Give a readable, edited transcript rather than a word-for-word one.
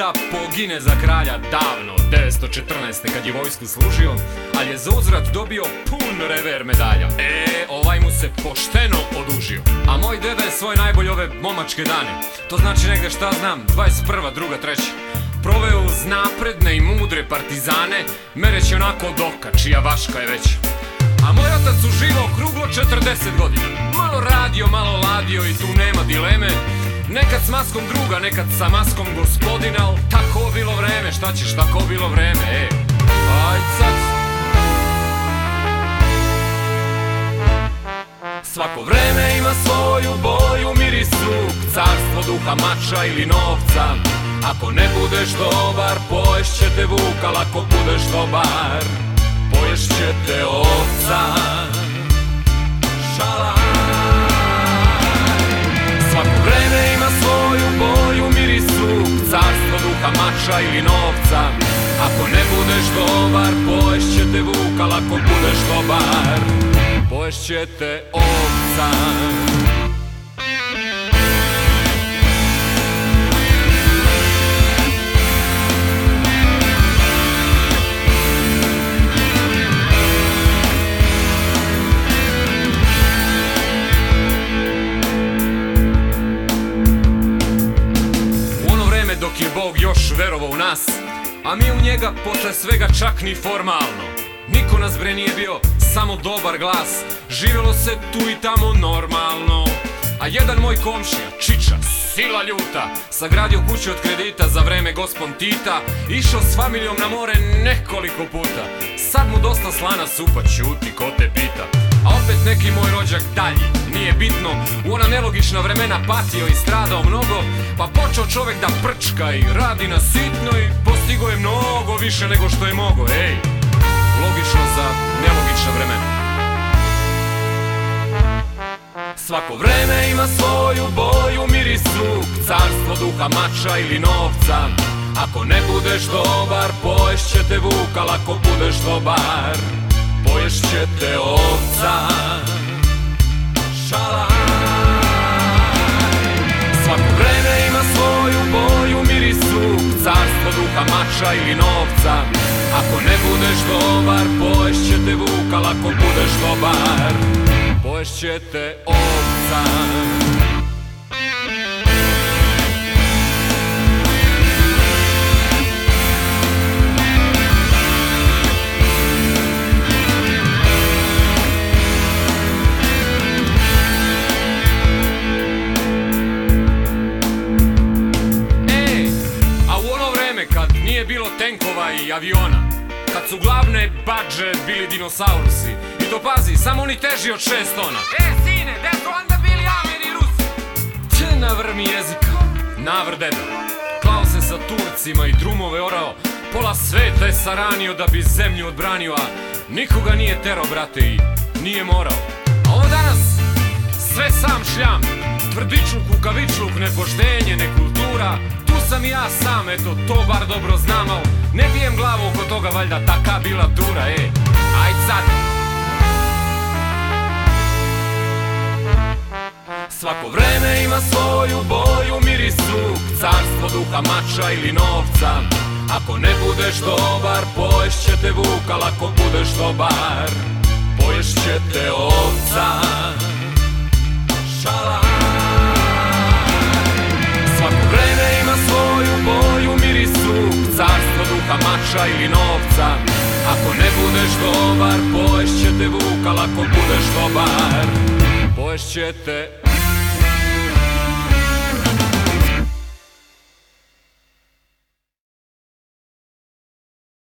da pogine za kralja davno 914. kad je vojsku služio, ali je za uzvrat dobio pun rever medalja. Ovaj mu se pošteno odužio. A moj deda je svoj najbolj ove momačke dane, to znači negde šta znam 21. druga, treća, proveo uz napredne i mudre partizane, mereći onako od oka čija vaška je veća. A moj otac uživao kruglo 40 godina, malo radio, malo ladio i tu nema dileme. Nekad s maskom druga, nekad sa maskom gospodina, al tako bilo vreme, šta ćeš, tako bilo vreme, Ajd sad. Svako vreme ima svoju boju, miris ruk, carstvo duha, mača ili novca. Ako ne budeš dobar, poješće te vuk, al ako budeš dobar, poješće te ovca. Šalaj. Svako vreme ima svoju boju, miris ruk, carstvo duha, mača ili novca. Ako ne budeš dobar, poješće te vuk, al ako budeš dobar, poješće te ovca. Dok je Bog još verovao u nas, a mi u njega posle svega čak ni formalno. Niko nas bre nije bio, samo dobar glas, živjelo se tu i tamo normalno. A jedan moj komšija, Čiča, sila ljuta, sagradio kuću od kredita za vreme gospon Tita, išao s familijom na more nekoliko puta. Sad mu dosta slana supa, ćuti, ko te pita. A opet neki moj rođak dalji, nije bitno, u ona nelogična vremena patio i stradao mnogo, pa počeo čovek da prčka i radi na sitno i postigo je mnogo više nego što je mogo. Logično za nelogična vremena. Svako vreme ima svoju boju, miris ruk, carstvo duha, mača ili novca. Ako ne budeš dobar, poješće te vuk, al ako budeš dobar, poješće te ovca. Šalaj. Svako vreme ima svoju boju, miris ruk, carstvo duha, mača ili novca. Ako ne budeš dobar, poješće te vuk, al ako budeš dobar, poješće te ovca. Kad nije bilo tenkova i aviona, kad su glavne badže bili dinosaurusi, i to pazi, samo oni teži od 6 tona. Sine, gde su onda bili Ameri i Rusi? Če navrmi jezika, navr deda. Klao se sa Turcima i drumove orao, pola sveta je saranio da bi zemlju odbranio, a nikoga nije terao, brate, i nije morao. A ovo danas, sve sam šljam, tvrdičluk, kukavičluk, nepoštenje, nekultura. Sam i ja sam, eto, to bar dobro znam, al ne bijem glavu oko toga, valjda taka bila tura, Ajd sad. Svako vreme ima svoju boju, miris ruk, carstvo duha, mača ili novca. Ako ne budeš dobar, poješće te vuk, al ako budeš dobar, poješće te ovca. Šalaj. Svako vreme ima svoju boju, miris ruk, carstvo duha, mača ili novca. Ako ne budeš dobar, poješće te vuk, al ako budeš dobar, poješće te